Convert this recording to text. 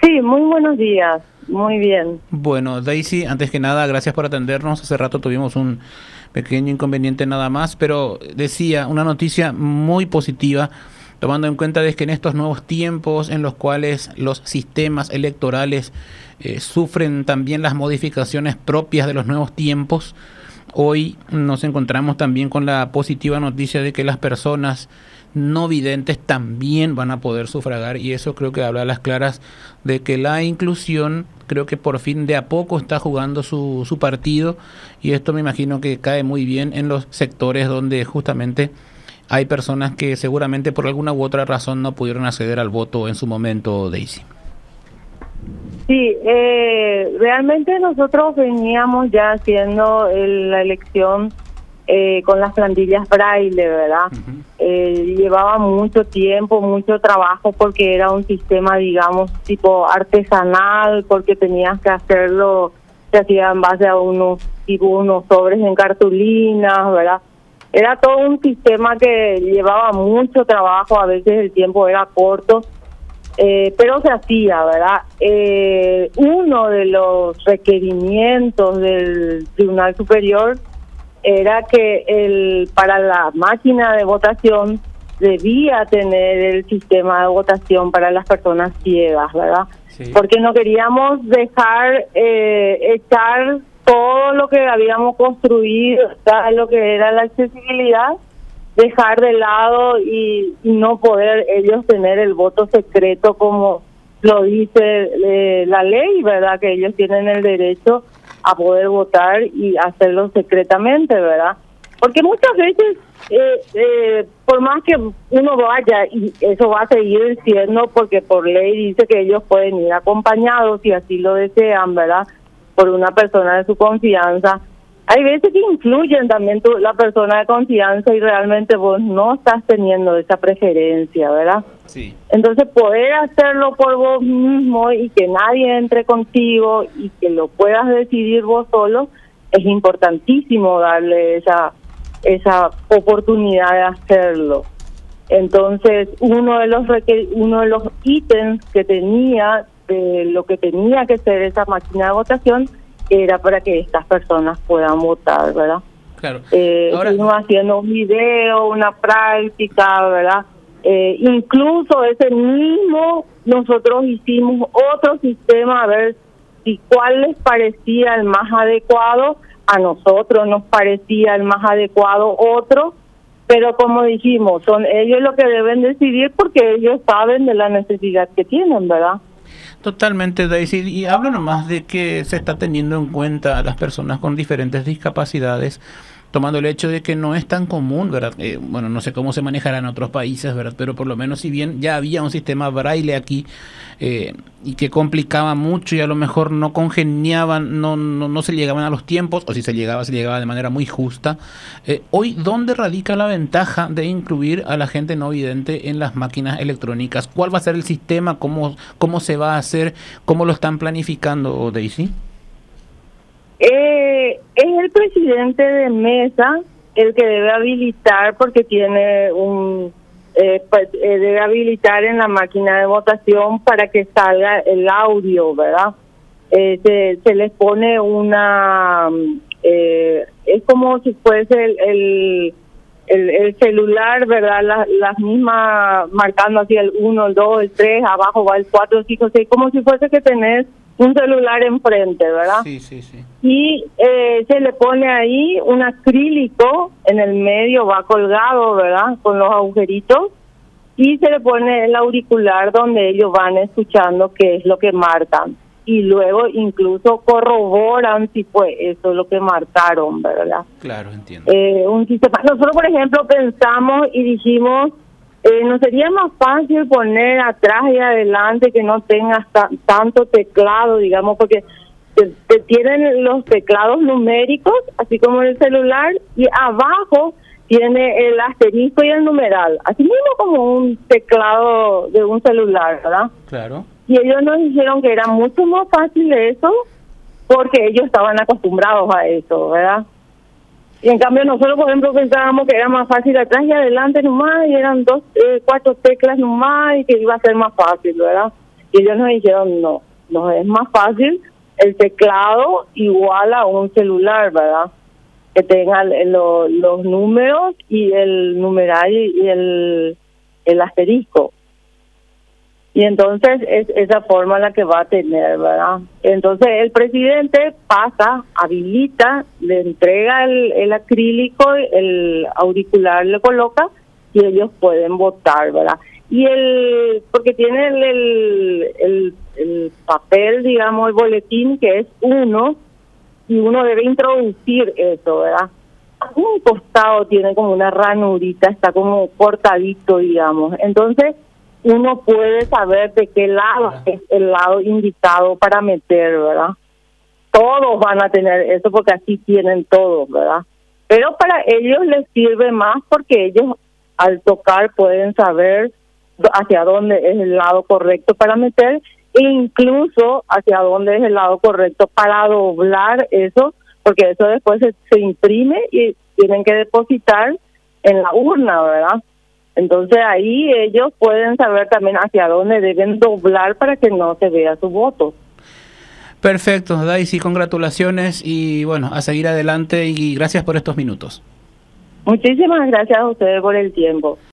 Sí, muy buenos días, muy bien. Bueno, Daisy, antes que nada, gracias por atendernos. Hace rato tuvimos un pequeño inconveniente nada más, pero decía, una noticia muy positiva, tomando en cuenta de que en estos nuevos tiempos en los cuales los sistemas electorales sufren también las modificaciones propias de los nuevos tiempos, hoy nos encontramos también con la positiva noticia de que las personas no videntes también van a poder sufragar, y eso creo que habla a las claras de que la inclusión creo que por fin de a poco está jugando su partido, y esto me imagino que cae muy bien en los sectores donde justamente hay personas que seguramente por alguna u otra razón no pudieron acceder al voto en su momento, Daisy. Sí, realmente nosotros veníamos ya haciendo la elección con las plantillas braille, ¿verdad? Llevaba mucho tiempo, mucho trabajo, porque era un sistema, digamos, tipo artesanal, porque tenías que hacerlo, se hacía en base a unos sobres en cartulinas, ¿verdad? Era todo un sistema que llevaba mucho trabajo, a veces el tiempo era corto, pero se hacía, ¿verdad? Uno de los requerimientos del Tribunal Superior era que para la máquina de votación debía tener el sistema de votación para las personas ciegas, ¿verdad? Sí. Porque no queríamos dejar echar todo lo que habíamos construido, lo que era la accesibilidad, dejar de lado y no poder ellos tener el voto secreto como lo dice la ley, ¿verdad? Que ellos tienen el derecho a poder votar y hacerlo secretamente, ¿verdad? Porque muchas veces, por más que uno vaya, y eso va a seguir siendo porque por ley dice que ellos pueden ir acompañados si así lo desean, ¿verdad? Por una persona de su confianza. Hay veces que incluyen también la persona de confianza y realmente vos no estás teniendo esa preferencia, ¿verdad? Sí. Entonces poder hacerlo por vos mismo y que nadie entre contigo y que lo puedas decidir vos solo, es importantísimo darle esa oportunidad de hacerlo. Entonces uno de los ítems que tenía de lo que tenía que ser esa máquina de votación era para que estas personas puedan votar, ¿verdad? Claro. Ahora estuvimos haciendo un video, una práctica, ¿verdad? Incluso ese mismo nosotros hicimos otro sistema a ver si cuál les parecía el más adecuado. A nosotros nos parecía el más adecuado otro, pero como dijimos, son ellos los que deben decidir porque ellos saben de la necesidad que tienen, ¿verdad? Totalmente, Daisy, y hablo nomás de que se está teniendo en cuenta a las personas con diferentes discapacidades, tomando el hecho de que no es tan común, ¿verdad? Bueno, no sé cómo se manejará en otros países, ¿verdad? Pero por lo menos si bien ya había un sistema braille aquí y que complicaba mucho y a lo mejor no congeniaban, no se llegaban a los tiempos, o si se llegaba de manera muy justa. Hoy, ¿dónde radica la ventaja de incluir a la gente no vidente en las máquinas electrónicas? ¿Cuál va a ser el sistema? ¿Cómo se va a hacer? ¿Cómo lo están planificando, Daisy? Es el presidente de mesa el que debe habilitar, porque tiene debe habilitar en la máquina de votación para que salga el audio, ¿verdad? Se les pone es como si fuese el celular, ¿verdad? Las mismas marcando así el 1, el 2, el 3, abajo va el 4, el 5, 6, como si fuese que tenés un celular enfrente, ¿verdad? Sí, sí, sí. Y se le pone ahí un acrílico, en el medio va colgado, ¿verdad? Con los agujeritos, y se le pone el auricular donde ellos van escuchando qué es lo que marcan. Y luego incluso corroboran si fue eso lo que marcaron, ¿verdad? Claro, entiendo. Un sistema. Nosotros, por ejemplo, pensamos y dijimos, ¿no sería más fácil poner atrás y adelante que no tengas tanto teclado, digamos, porque te tienen los teclados numéricos, así como en el celular, y abajo tiene el asterisco y el numeral, así mismo como un teclado de un celular, ¿verdad? Claro. Y ellos nos dijeron que era mucho más fácil eso, porque ellos estaban acostumbrados a eso, ¿verdad? Y en cambio nosotros, por ejemplo, pensábamos que era más fácil atrás y adelante nomás, y eran 4 teclas nomás, y que iba a ser más fácil, ¿verdad? Y ellos nos dijeron, no, nos es más fácil el teclado igual a un celular, ¿verdad? Que tenga los números y el numeral y el asterisco. Y entonces es esa forma la que va a tener, ¿verdad? Entonces el presidente pasa, habilita, le entrega el acrílico, el auricular le coloca y ellos pueden votar, ¿verdad? Y porque tiene el papel, digamos, el boletín que es uno, y uno debe introducir eso, ¿verdad? Un costado tiene como una ranurita, está como cortadito, digamos. Entonces uno puede saber de qué lado es el lado indicado para meter, ¿verdad? Todos van a tener eso porque así tienen todos, ¿verdad? Pero para ellos les sirve más porque ellos al tocar pueden saber hacia dónde es el lado correcto para meter e incluso hacia dónde es el lado correcto para doblar eso, porque eso después se imprime y tienen que depositar en la urna, ¿verdad? Entonces ahí ellos pueden saber también hacia dónde deben doblar para que no se vea su voto. Perfecto, Daisy, congratulaciones y bueno, a seguir adelante y gracias por estos minutos. Muchísimas gracias a ustedes por el tiempo.